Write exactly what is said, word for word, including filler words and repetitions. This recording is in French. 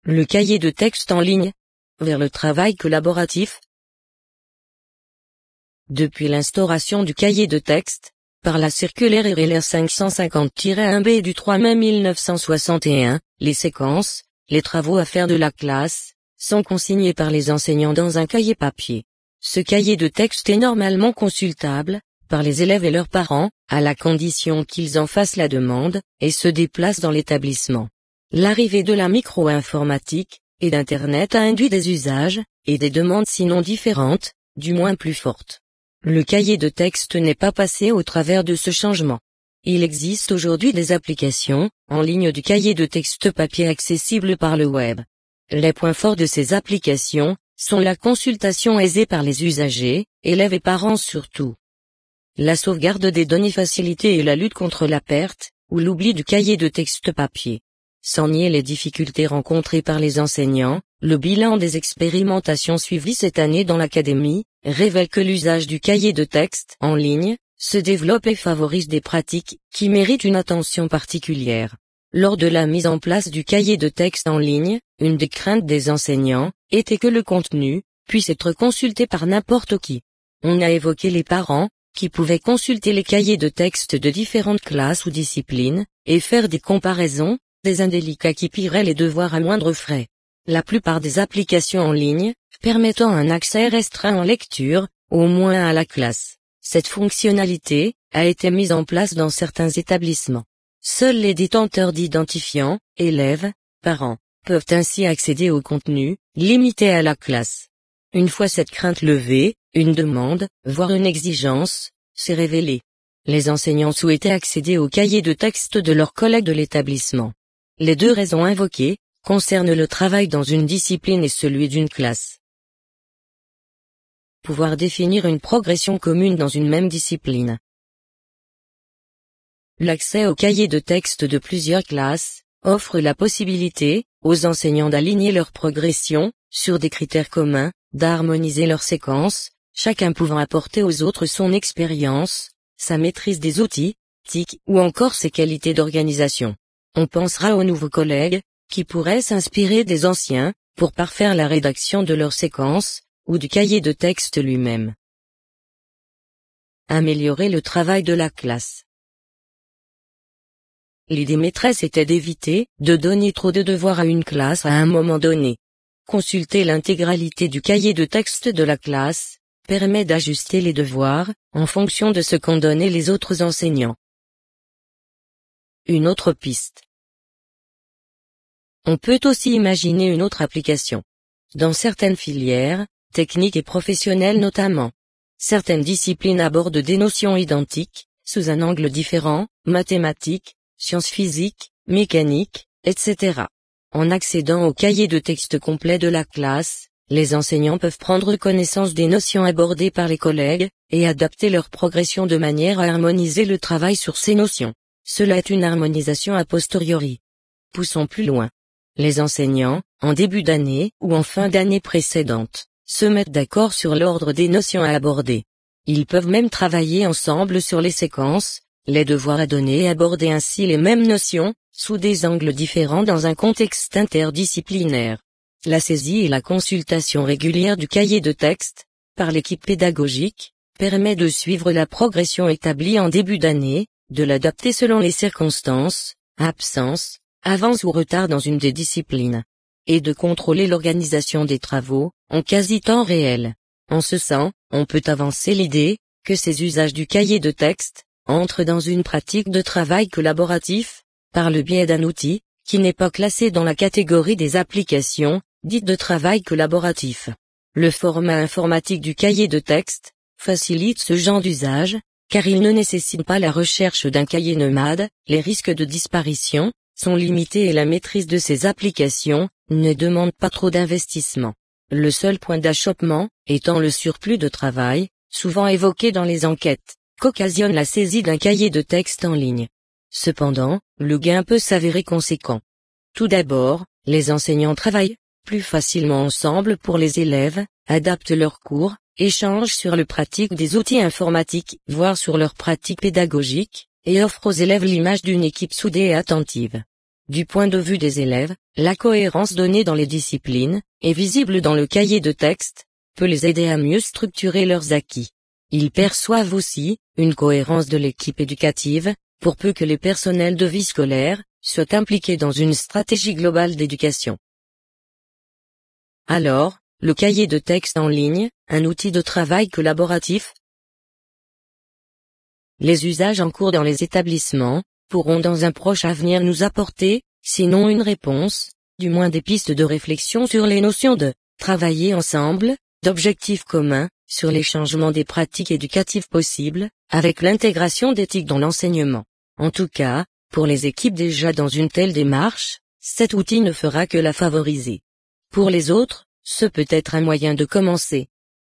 Le cahier de texte en ligne. Vers le travail collaboratif. Depuis l'instauration du cahier de texte, par la circulaire R L R cinq cent cinquante tiret un B du trois mai mille neuf cent soixante et un, les séquences, les travaux à faire de la classe, sont consignés par les enseignants dans un cahier papier. Ce cahier de texte est normalement consultable, par les élèves et leurs parents, à la condition qu'ils en fassent la demande, et se déplacent dans l'établissement. L'arrivée de la micro-informatique, et d'Internet a induit des usages, et des demandes sinon différentes, du moins plus fortes. Le cahier de texte n'est pas passé au travers de ce changement. Il existe aujourd'hui des applications, en ligne du cahier de texte papier accessible par le web. Les points forts de ces applications, sont la consultation aisée par les usagers, élèves et parents surtout. La sauvegarde des données facilitée et la lutte contre la perte, ou l'oubli du cahier de texte papier. Sans nier les difficultés rencontrées par les enseignants, le bilan des expérimentations suivies cette année dans l'académie, révèle que l'usage du cahier de texte en ligne, se développe et favorise des pratiques qui méritent une attention particulière. Lors de la mise en place du cahier de texte en ligne, une des craintes des enseignants, était que le contenu, puisse être consulté par n'importe qui. On a évoqué les parents, qui pouvaient consulter les cahiers de texte de différentes classes ou disciplines, et faire des comparaisons, des indélicats qui pilleraient les devoirs à moindre frais. La plupart des applications en ligne, permettant un accès restreint en lecture, au moins à la classe. Cette fonctionnalité, a été mise en place dans certains établissements. Seuls les détenteurs d'identifiants, élèves, parents, peuvent ainsi accéder au contenu, limité à la classe. Une fois cette crainte levée, une demande, voire une exigence, s'est révélée. Les enseignants souhaitaient accéder au cahier de texte de leurs collègues de l'établissement. Les deux raisons invoquées, concernent le travail dans une discipline et celui d'une classe. Pouvoir définir une progression commune dans une même discipline. L'accès au cahier de texte de plusieurs classes, offre la possibilité, aux enseignants d'aligner leur progression, sur des critères communs, d'harmoniser leurs séquences, chacun pouvant apporter aux autres son expérience, sa maîtrise des outils, T I C, ou encore ses qualités d'organisation. On pensera aux nouveaux collègues, qui pourraient s'inspirer des anciens, pour parfaire la rédaction de leurs séquences, ou du cahier de texte lui-même. Améliorer le travail de la classe. L'idée maîtresse était d'éviter de donner trop de devoirs à une classe à un moment donné. Consulter l'intégralité du cahier de texte de la classe, permet d'ajuster les devoirs, en fonction de ce qu'ont donné les autres enseignants. Une autre piste. On peut aussi imaginer une autre application. Dans certaines filières, techniques et professionnelles notamment, certaines disciplines abordent des notions identiques, sous un angle différent, mathématiques, sciences physiques, mécaniques, et cetera. En accédant au cahier de texte complet de la classe, les enseignants peuvent prendre connaissance des notions abordées par les collègues, et adapter leur progression de manière à harmoniser le travail sur ces notions. Cela est une harmonisation a posteriori. Poussons plus loin. Les enseignants, en début d'année ou en fin d'année précédente, se mettent d'accord sur l'ordre des notions à aborder. Ils peuvent même travailler ensemble sur les séquences, les devoirs à donner et aborder ainsi les mêmes notions, sous des angles différents dans un contexte interdisciplinaire. La saisie et la consultation régulière du cahier de texte, par l'équipe pédagogique, permet de suivre la progression établie en début d'année, de l'adapter selon les circonstances, absence, avance ou retard dans une des disciplines, et de contrôler l'organisation des travaux, en quasi-temps réel. En ce sens, on peut avancer l'idée, que ces usages du cahier de texte, entrent dans une pratique de travail collaboratif, par le biais d'un outil, qui n'est pas classé dans la catégorie des applications, dites de travail collaboratif. Le format informatique du cahier de texte, facilite ce genre d'usage, car il ne nécessite pas la recherche d'un cahier nomade, les risques de disparition, sont limités et la maîtrise de ces applications, ne demande pas trop d'investissement. Le seul point d'achoppement, étant le surplus de travail, souvent évoqué dans les enquêtes, qu'occasionne la saisie d'un cahier de texte en ligne. Cependant, le gain peut s'avérer conséquent. Tout d'abord, les enseignants travaillent plus facilement ensemble pour les élèves, adaptent leurs cours, échangent sur le pratique des outils informatiques, voire sur leur pratique pédagogique, et offrent aux élèves l'image d'une équipe soudée et attentive. Du point de vue des élèves, la cohérence donnée dans les disciplines, et visible dans le cahier de texte, peut les aider à mieux structurer leurs acquis. Ils perçoivent aussi une cohérence de l'équipe éducative, pour peu que les personnels de vie scolaire soient impliqués dans une stratégie globale d'éducation. Alors, le cahier de texte en ligne, un outil de travail collaboratif? Les usages en cours dans les établissements pourront dans un proche avenir nous apporter, sinon une réponse, du moins des pistes de réflexion sur les notions de travailler ensemble, d'objectifs communs, sur les changements des pratiques éducatives possibles, avec l'intégration d'éthique dans l'enseignement. En tout cas, pour les équipes déjà dans une telle démarche, cet outil ne fera que la favoriser. Pour les autres, ce peut être un moyen de commencer.